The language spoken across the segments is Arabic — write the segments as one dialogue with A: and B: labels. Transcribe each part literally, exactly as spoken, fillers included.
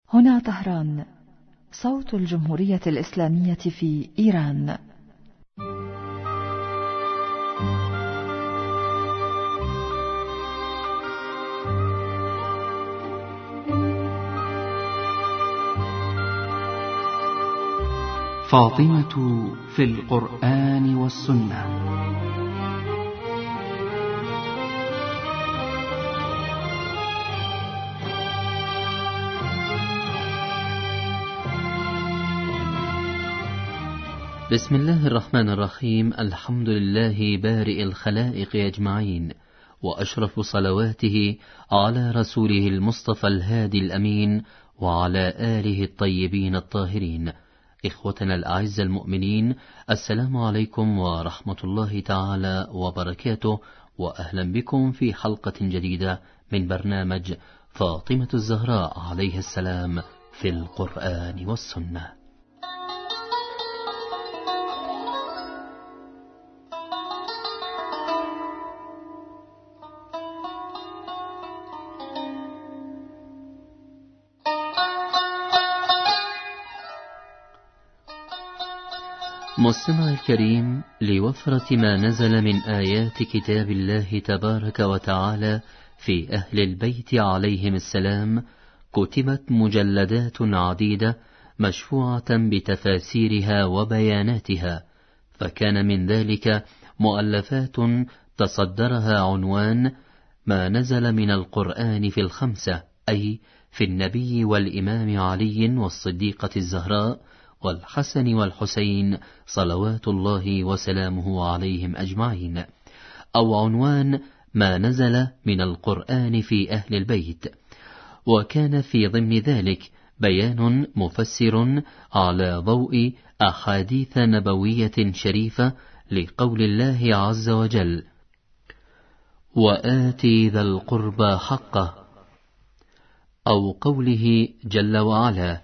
A: هنا طهران، صوت الجمهورية الإسلامية في إيران.
B: فاطمة في القرآن والسنة.
C: بسم الله الرحمن الرحيم. الحمد لله بارئ الخلائق أجمعين، وأشرف صلواته على رسوله المصطفى الهادي الأمين، وعلى آله الطيبين الطاهرين. إخوتنا الأعزة المؤمنين، السلام عليكم ورحمة الله تعالى وبركاته، وأهلا بكم في حلقة جديدة من برنامج فاطمة الزهراء عليه السلام في القرآن والسنة. مستمع الكريم، لوفرة ما نزل من آيات كتاب الله تبارك وتعالى في أهل البيت عليهم السلام، كتبت مجلدات عديدة مشفوعة بتفاسيرها وبياناتها، فكان من ذلك مؤلفات تصدرها عنوان ما نزل من القرآن في الخمسة، أي في النبي والإمام علي والصديقة الزهراء والحسن والحسين صلوات الله وسلامه عليهم أجمعين، أو عنوان ما نزل من القرآن في أهل البيت. وكان في ضمن ذلك بيان مفسر على ضوء أحاديث نبوية شريفة لقول الله عز وجل: وآتي ذا القربى حقه، أو قوله جل وعلا: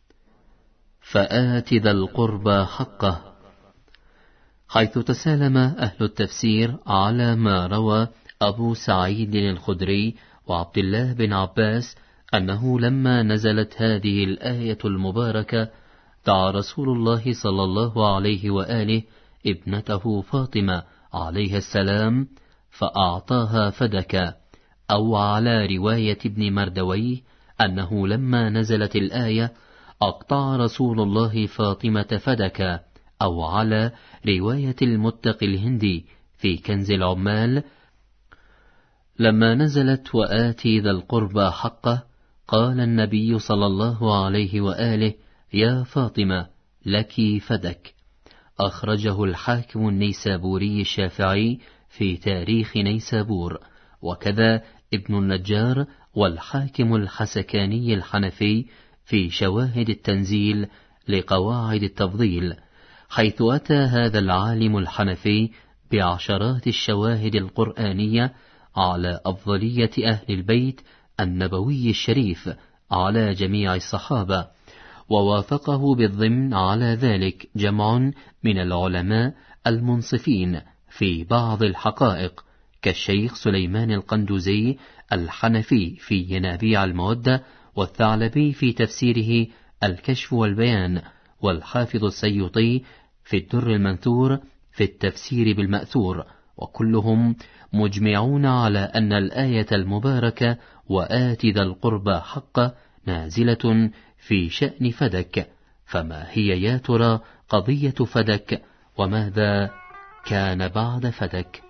C: فآت ذا القربى حقه، حيث تسالم أهل التفسير على ما روى أبو سعيد الخدري وعبد الله بن عباس أنه لما نزلت هذه الآية المباركة دعا رسول الله صلى الله عليه وآله ابنته فاطمة عليه السلام فأعطاها فدكا، أو على رواية ابن مردويه أنه لما نزلت الآية أقطع رسول الله فاطمة فدكا، أو على رواية المتقي الهندي في كنز العمال لما نزلت وآتي ذا القربى حقه، قال النبي صلى الله عليه وآله: يا فاطمة لك فدك. أخرجه الحاكم النيسابوري الشافعي في تاريخ نيسابور، وكذا ابن النجار والحاكم الحسكاني الحنفي في شواهد التنزيل لقواعد التفضيل، حيث أتى هذا العالم الحنفي بعشرات الشواهد القرآنية على أفضلية أهل البيت النبوي الشريف على جميع الصحابة، ووافقه بالضمن على ذلك جمع من العلماء المنصفين في بعض الحقائق، كالشيخ سليمان القندوزي الحنفي في ينابيع المودة، والثعلبي في تفسيره الكشف والبيان، والحافظ السيوطي في الدر المنثور في التفسير بالمأثور، وكلهم مجمعون على أن الآية المباركة وآت ذا القربى حقه نازلة في شأن فدك. فما هي يا ترى قضية فدك، وماذا كان بعد فدك؟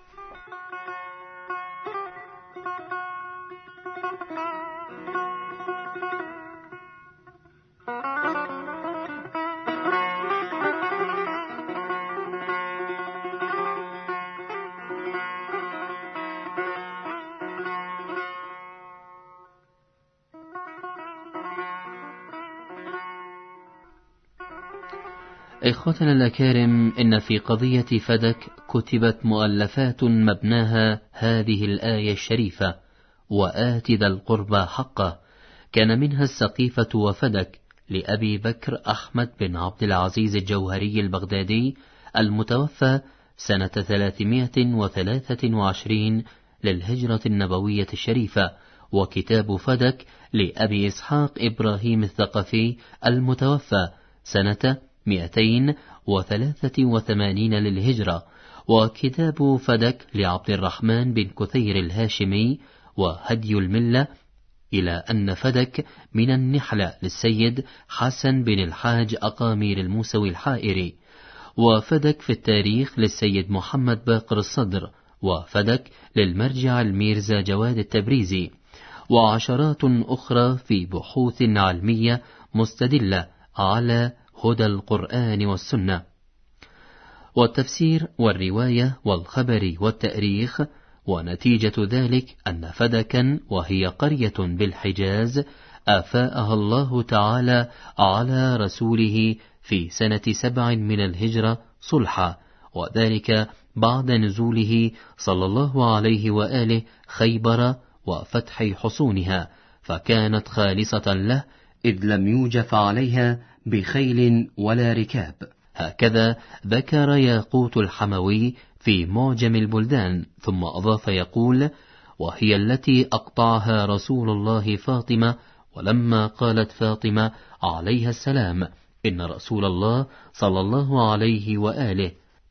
C: إخوتنا الأكارم، إن في قضية فدك كتبت مؤلفات مبناها هذه الآية الشريفة: وآت ذا القربى حقه. كان منها السقيفة وفدك لأبي بكر أحمد بن عبد العزيز الجوهري البغدادي المتوفى سنة ثلاثمائة وثلاثة وعشرين للهجرة النبوية الشريفة، وكتاب فدك لأبي إسحاق إبراهيم الثقفي المتوفى سنة مئتين وثلاثة وثمانين للهجرة، وكتاب فدك لعبد الرحمن بن كثير الهاشمي، وهدي الملة إلى أن فدك من النحلة للسيد حسن بن الحاج أقامير الموسوي الحائري، وفدك في التاريخ للسيد محمد باقر الصدر، وفدك للمرجع الميرزا جواد التبريزي، وعشرات أخرى في بحوث علمية مستدلة على هدى القرآن والسنة. والتفسير والرواية والخبر والتأريخ. ونتيجة ذلك أن فدكا وهي قرية بالحجاز أفاءها الله تعالى على رسوله في سنة سبع من الهجرة صلحا، وذلك بعد نزوله صلى الله عليه وآله خيبر وفتح حصونها، فكانت خالصة له إذ لم يوجف عليها بخيل ولا ركاب. هكذا ذكر ياقوت الحموي في معجم البلدان، ثم أضاف يقول: وهي التي أقطعها رسول الله فاطمة، ولما قالت فاطمة عليها السلام إن رسول الله صلى الله عليه وآله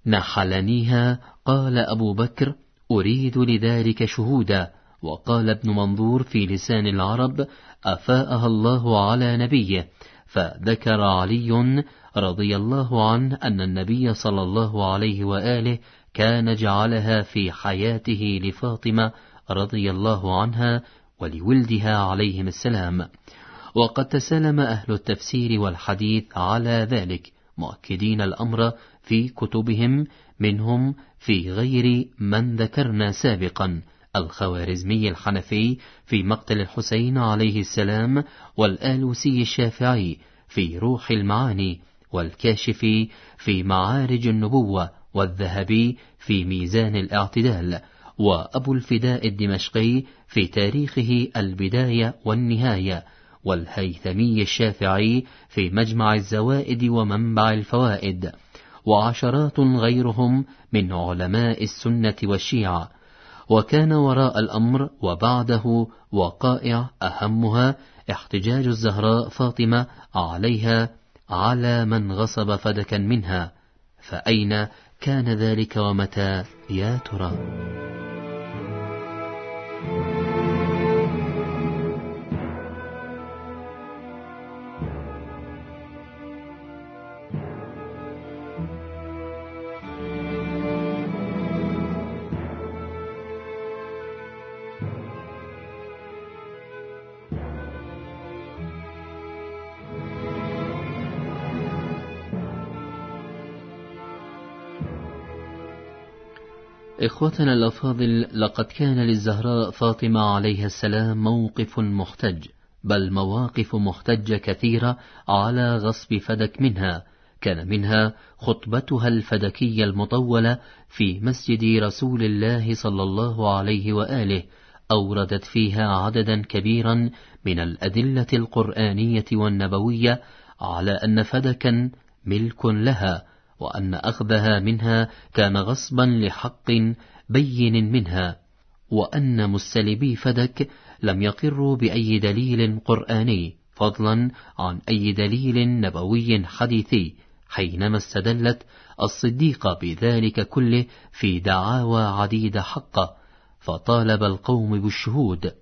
C: نحلنيها، قال أبو بكر: أريد لذلك شهودا. وقال ابن منظور في لسان العرب: أفاءها الله على نبيه. فذكر علي رضي الله عنه أن النبي صلى الله عليه وآله كان جعلها في حياته لفاطمة رضي الله عنها ولولدها عليهم السلام. وقد تسلم أهل التفسير والحديث على ذلك، مؤكدين الأمر في كتبهم، منهم في غير من ذكرنا سابقا: الخوارزمي الحنفي في مقتل الحسين عليه السلام، والآلوسي الشافعي في روح المعاني، والكاشفي في معارج النبوة، والذهبي في ميزان الاعتدال، وأبو الفداء الدمشقي في تاريخه البداية والنهاية، والهيثمي الشافعي في مجمع الزوائد ومنبع الفوائد، وعشرات غيرهم من علماء السنة والشيعة. وكان وراء الأمر وبعده وقائع أهمها احتجاج الزهراء فاطمة عليها على من غصب فدكا منها، فأين كان ذلك ومتى يا ترى؟ إخوتنا الأفاضل، لقد كان للزهراء فاطمة عليها السلام موقف محتج، بل مواقف محتجة كثيرة على غصب فدك منها. كان منها خطبتها الفدكية المطولة في مسجد رسول الله صلى الله عليه وآله، أوردت فيها عددا كبيرا من الأدلة القرآنية والنبوية على أن فدكا ملك لها، وأن أخذها منها كان غصبا لحق بين منها، وأن مستلبي فدك لم يقروا بأي دليل قرآني فضلا عن أي دليل نبوي حديثي، حينما استدلت الصديقة بذلك كله في دعاوى عديدة حقة، فطالب القوم بالشهود.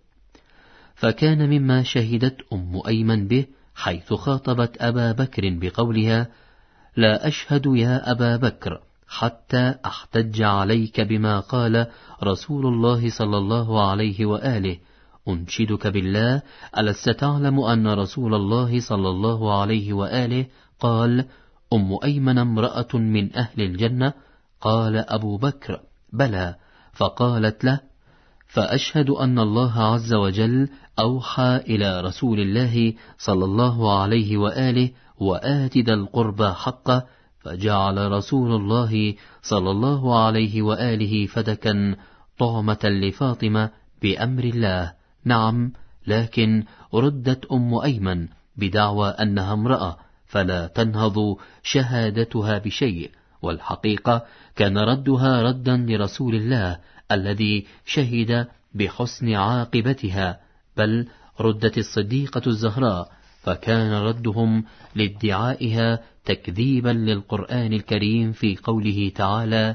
C: فكان مما شهدت أم أيمن به حيث خاطبت أبا بكر بقولها: لا أشهد يا أبا بكر حتى أحتج عليك بما قال رسول الله صلى الله عليه وآله، أنشدك بالله ألست تعلم أن رسول الله صلى الله عليه وآله قال: أم أيمن امرأة من أهل الجنة؟ قال أبو بكر: بلى. فقالت له: فأشهد أن الله عز وجل أوحى إلى رسول الله صلى الله عليه وآله: وآت ذا القربى حقه، فجعل رسول الله صلى الله عليه وآله فدكا طعمة لفاطمة بأمر الله. نعم، لكن ردت أم أيمن بدعوى أنها امرأة، فلا تنهض شهادتها بشيء، والحقيقة كان ردها ردا لرسول الله الذي شهد بحسن عاقبتها، بل ردت الصديقة الزهراء، فكان ردهم لادعائها تكذيبا للقرآن الكريم في قوله تعالى: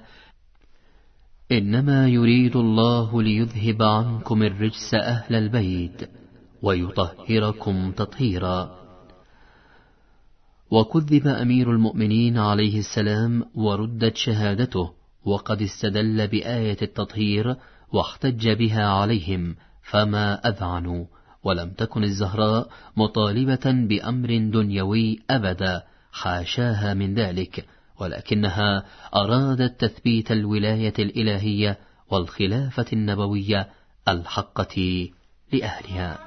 C: إنما يريد الله ليذهب عنكم الرجس أهل البيت ويطهركم تطهيرا. وكذب أمير المؤمنين عليه السلام وردت شهادته، وقد استدل بآية التطهير واحتج بها عليهم فما أذعنوا. ولم تكن الزهراء مطالبة بأمر دنيوي أبدا، حاشاها من ذلك، ولكنها أرادت تثبيت الولاية الإلهية والخلافة النبوية الحقة لأهلها.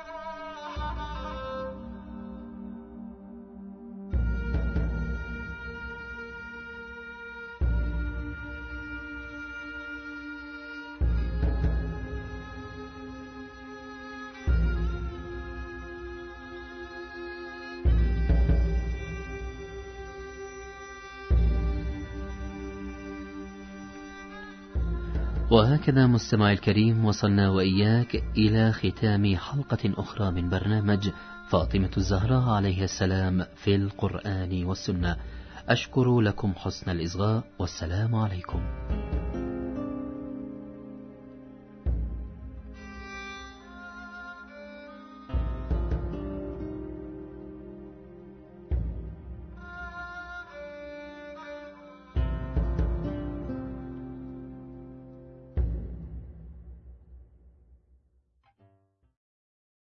C: وهكذا مستمعي الكريم وصلنا وإياك إلى ختام حلقة أخرى من برنامج فاطمة الزهراء عليه السلام في القرآن والسنة. أشكر لكم حسن الإصغاء، والسلام عليكم.